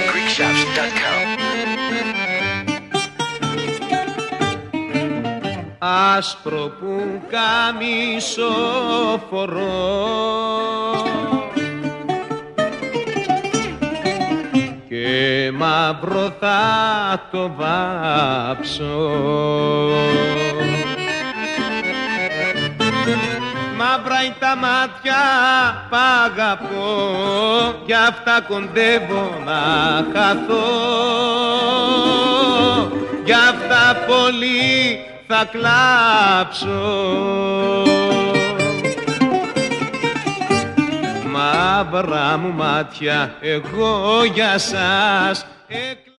GreekShouts.com. Άσπρο που καμίσο φορώ και μαύρο θα το βάψω. Μαύρα είναι τα μάτια π' αγαπώ, κι αυτά κοντεύω να χαθώ, κι αυτά πολύ θα κλάψω. Μαύρα μου μάτια, εγώ για σας